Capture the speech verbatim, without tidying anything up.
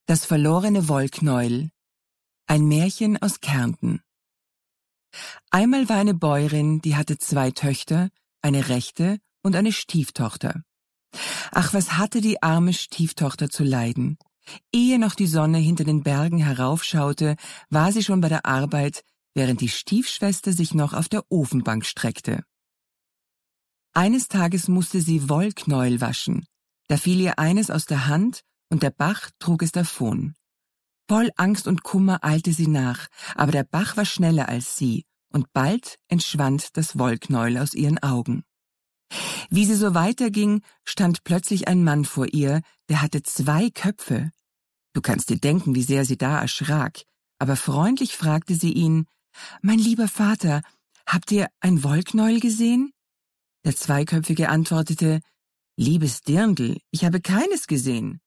Das verlorene Wollknäuel. Ein Märchen aus Kärnten. Einmal war eine Bäuerin, die hatte zwei Töchter, eine rechte und eine Stieftochter. Ach, was hatte die arme Stieftochter zu leiden? Ehe noch die Sonne hinter den Bergen heraufschaute, war sie schon bei der Arbeit, während die Stiefschwester sich noch auf der Ofenbank streckte. Eines Tages musste sie Wollknäuel waschen. Da fiel ihr eines aus der Hand und der Bach trug es davon. Voll Angst und Kummer eilte sie nach, aber der Bach war schneller als sie, und bald entschwand das Wollknäuel aus ihren Augen. Wie sie so weiterging, stand plötzlich ein Mann vor ihr, der hatte zwei Köpfe. Du kannst dir denken, wie sehr sie da erschrak, aber freundlich fragte sie ihn: »Mein lieber Vater, habt ihr ein Wollknäuel gesehen?« Der Zweiköpfige antwortete: »Liebes Dirndl, ich habe keines gesehen.«